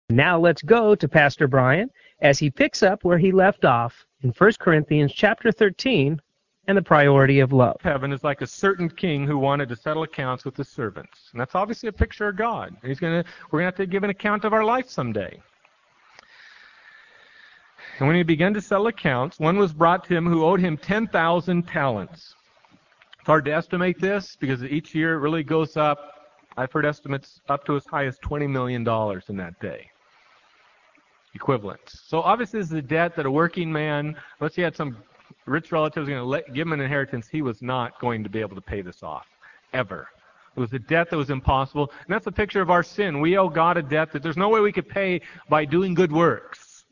Now let's go to Pastor Brian as he picks up where he left off in 1 Corinthians chapter 13 and the priority of love. Heaven is like a certain king who wanted to settle accounts with his servants. And that's obviously a picture of God. We're going to have to give an account of our life someday. And when he began to settle accounts, one was brought to him who owed him 10,000 talents. It's hard to estimate this because each year it really goes up. I've heard estimates up to as high as $20 million in that day. Equivalents. So obviously this is a debt that a working man, unless he had some rich relatives going to give him an inheritance, he was not going to be able to pay this off, ever. It was a debt that was impossible. And that's a picture of our sin. We owe God a debt that there's no way we could pay by doing good works.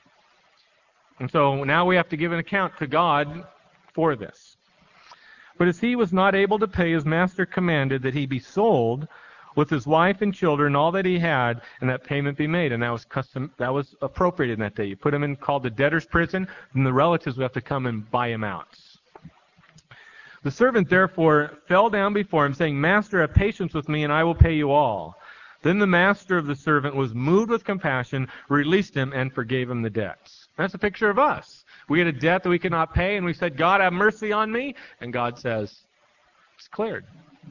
And so now we have to give an account to God for this. But as he was not able to pay, his master commanded that he be sold with his wife and children, all that he had, and that payment be made. And that was appropriate in that day. You put him in, called the debtor's prison, and the relatives would have to come and buy him out. The servant therefore fell down before him, saying, Master, have patience with me, and I will pay you all. Then the master of the servant was moved with compassion, released him, and forgave him the debts. That's a picture of us. We had a debt that we could not pay, and we said, God, have mercy on me. And God says, it's cleared.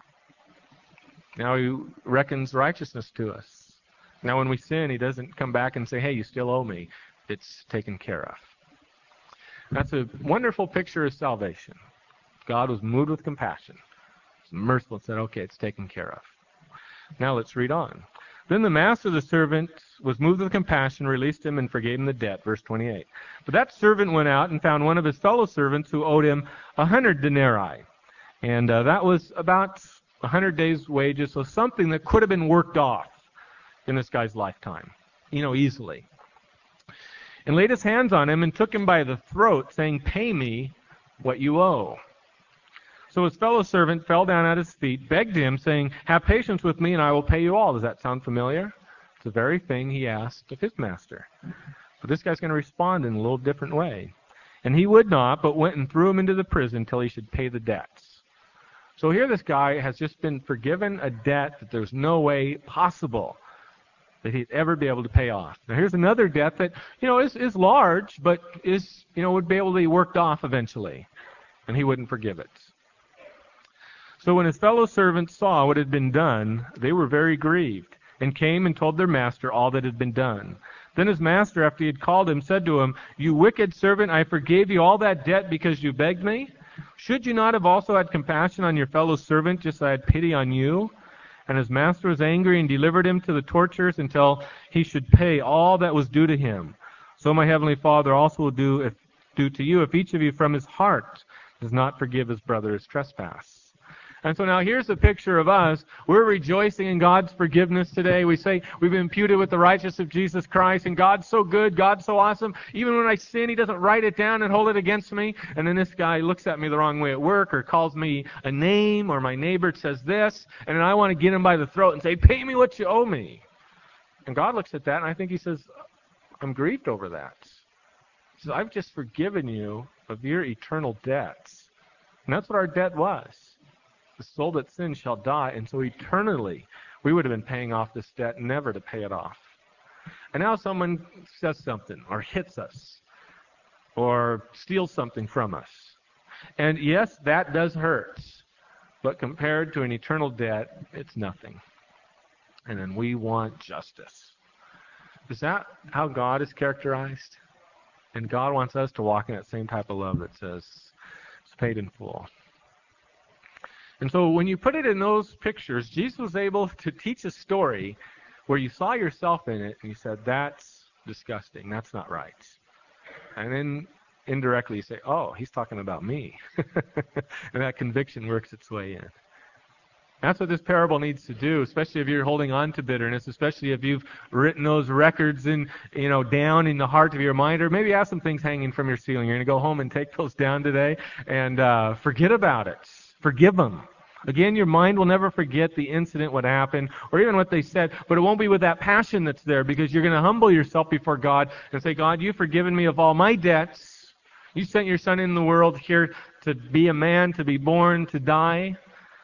Now he reckons righteousness to us. Now when we sin, he doesn't come back and say, hey, you still owe me. It's taken care of. That's a wonderful picture of salvation. God was moved with compassion. He was merciful and said, okay, it's taken care of. Now let's read on. Then the master of the servant was moved with compassion, released him, and forgave him the debt. Verse 28. But that servant went out and found one of his fellow servants who owed him 100 denarii. And that was about 100 days' wages, so something that could have been worked off in this guy's lifetime, easily. And laid his hands on him and took him by the throat, saying, pay me what you owe. So his fellow servant fell down at his feet, begged him, saying, have patience with me, and I will pay you all. Does that sound familiar? It's the very thing he asked of his master. But this guy's going to respond in a little different way. And he would not, but went and threw him into the prison till he should pay the debts. So here this guy has just been forgiven a debt that there's no way possible that he'd ever be able to pay off. Now here's another debt that, is large, but would be able to be worked off eventually. And he wouldn't forgive it. So when his fellow servants saw what had been done, they were very grieved, and came and told their master all that had been done. Then his master, after he had called him, said to him, you wicked servant, I forgave you all that debt because you begged me. Should you not have also had compassion on your fellow servant, just as I had pity on you? And his master was angry and delivered him to the torturers until he should pay all that was due to him. So my heavenly Father also will do to you if each of you from his heart does not forgive his brother his trespass. And so now here's a picture of us. We're rejoicing in God's forgiveness today. We say we've been imputed with the righteousness of Jesus Christ, and God's so good, God's so awesome. Even when I sin, he doesn't write it down and hold it against me. And then this guy looks at me the wrong way at work, or calls me a name, or my neighbor says this, and then I want to get him by the throat and say, pay me what you owe me. And God looks at that, and I think he says, I'm grieved over that. He says, I've just forgiven you of your eternal debts. And that's what our debt was. The soul that sins shall die, and so eternally we would have been paying off this debt, never to pay it off. And now someone says something, or hits us, or steals something from us. And yes, that does hurt, but compared to an eternal debt, it's nothing. And then we want justice. Is that how God is characterized? And God wants us to walk in that same type of love that says it's paid in full. And so when you put it in those pictures, Jesus was able to teach a story where you saw yourself in it and you said, that's disgusting, that's not right. And then indirectly you say, oh, he's talking about me. And that conviction works its way in. That's what this parable needs to do, especially if you're holding on to bitterness, especially if you've written those records down in the heart of your mind, or maybe you have some things hanging from your ceiling. You're going to go home and take those down today and forget about it. Forgive them. Again, your mind will never forget the incident, what happened, or even what they said, but it won't be with that passion that's there, because you're going to humble yourself before God and say, God, you've forgiven me of all my debts. You sent your Son in the world here to be a man, to be born, to die.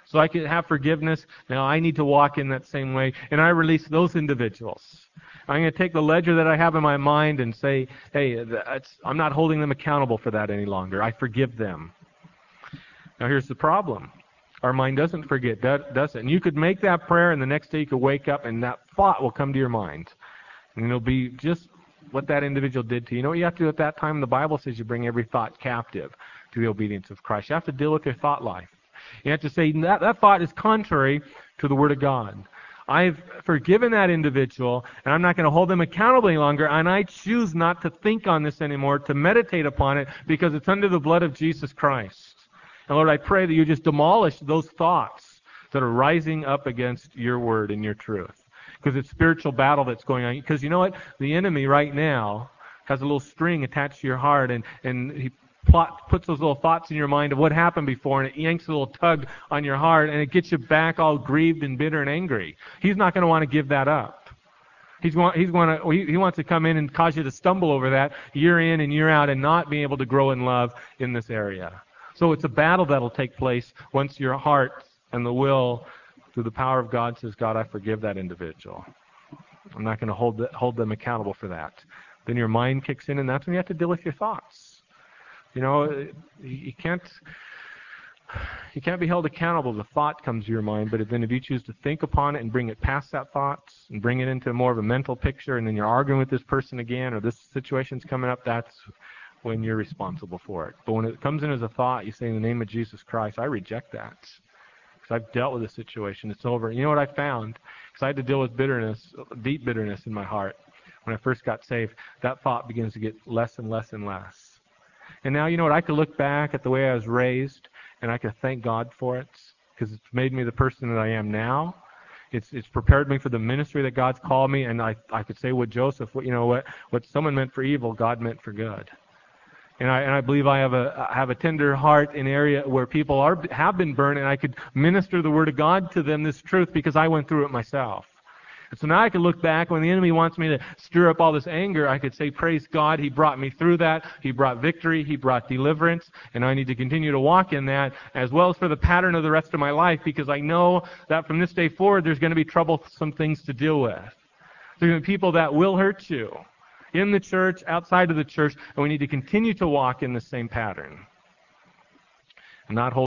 so I could have forgiveness. Now I need to walk in that same way, and I release those individuals. I'm going to take the ledger that I have in my mind and say, hey, I'm not holding them accountable for that any longer. I forgive them. Now here's the problem. Our mind doesn't forget, does it? And you could make that prayer, and the next day you could wake up, and that thought will come to your mind. And it'll be just what that individual did to you. You know what you have to do at that time? The Bible says you bring every thought captive to the obedience of Christ. You have to deal with your thought life. You have to say that thought is contrary to the Word of God. I've forgiven that individual, and I'm not going to hold them accountable any longer, and I choose not to think on this anymore, to meditate upon it, because it's under the blood of Jesus Christ. And Lord, I pray that you just demolish those thoughts that are rising up against your Word and your truth. Because it's spiritual battle that's going on. Because you know what? The enemy right now has a little string attached to your heart, and he puts those little thoughts in your mind of what happened before, and it yanks a little tug on your heart, and it gets you back all grieved and bitter and angry. He's not going to want to give that up. He wants to come in and cause you to stumble over that year in and year out and not be able to grow in love in this area. So it's a battle that'll take place once your heart and the will, through the power of God, says, God, I forgive that individual. I'm not going to hold them accountable for that. Then your mind kicks in, and that's when you have to deal with your thoughts. You know, you can't be held accountable. The thought comes to your mind, but then if you choose to think upon it and bring it past that thought and bring it into more of a mental picture, and then you're arguing with this person again, or this situation's coming up, that's when you're responsible for it. But when it comes in as a thought, you say, in the name of Jesus Christ, I reject that. Because I've dealt with the situation. It's over. You know what I found? Because I had to deal with bitterness, deep bitterness in my heart. When I first got saved, that thought begins to get less and less and less. And now, you know what? I could look back at the way I was raised, and I could thank God for it, because it's made me the person that I am now. It's prepared me for the ministry that God's called me, and I could say with Joseph, what someone meant for evil, God meant for good. And I believe I have a tender heart in an area where people have been burned, and I could minister the Word of God to them, this truth, because I went through it myself. And so now I can look back when the enemy wants me to stir up all this anger. I could say, praise God, He brought me through that. He brought victory. He brought deliverance. And I need to continue to walk in that, as well as for the pattern of the rest of my life, because I know that from this day forward, there's going to be troublesome things to deal with. There's going to be people that will hurt you, in the church, outside of the church, and we need to continue to walk in the same pattern and not hold